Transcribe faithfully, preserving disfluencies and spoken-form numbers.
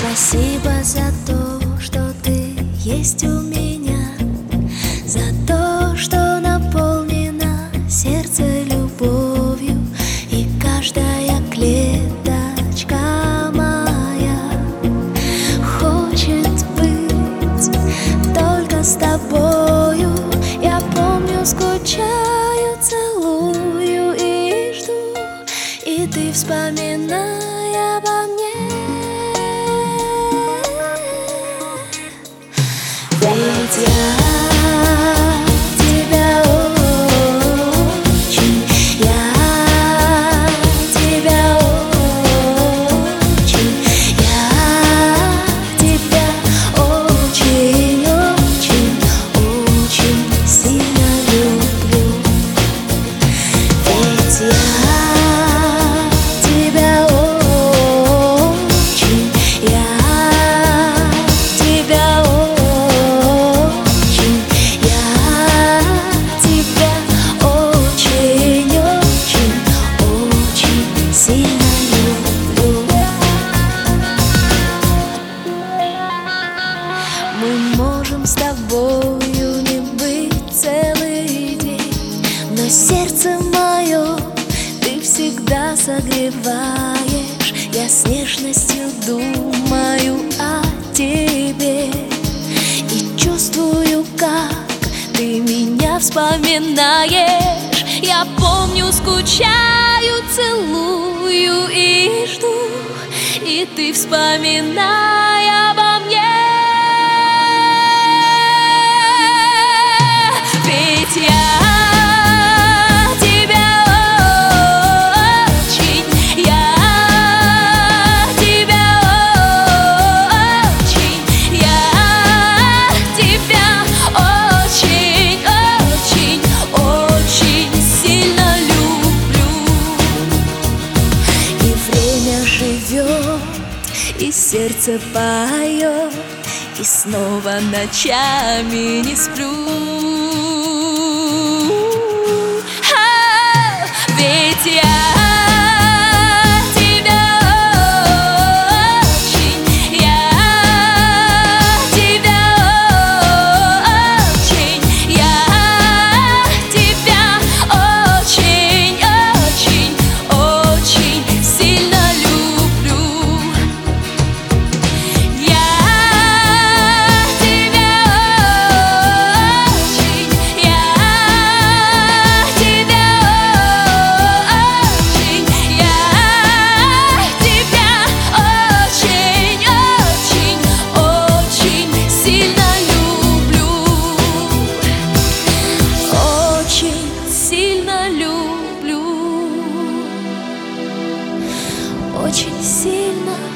Спасибо за то, что ты есть у меня, за то, что наполнено сердце любовью, и каждая клеточка моя хочет быть только с тобою. Я помню, скучаю, целую и жду, и ты вспоминай обо мне. Ведь я тебя очень, я тебя очень, я тебя очень, очень, очень сильно люблю. Ведь я тебя очень, я тебя очень, я тебя очень, очень, очень сильно люблю. Мы можем с тобою не быть целый день, но сердце мое ты всегда согреваешь. Я с нежностью думаю о тебе и чувствую, как ты меня вспоминаешь. Я помню, скучаю, целую и жду, и ты вспоминай обо мне. Ведь я тебя очень, я тебя очень, я тебя очень, очень, очень сильно люблю. И время живет, и сердце поет, и снова ночами не сплю. Ведь я тебя очень, я тебя очень, я тебя очень, очень, очень сильно люблю. Я тебя очень, я тебя очень, я тебя очень, очень, очень сильно люблю. Очень сильно люблю. Очень сильно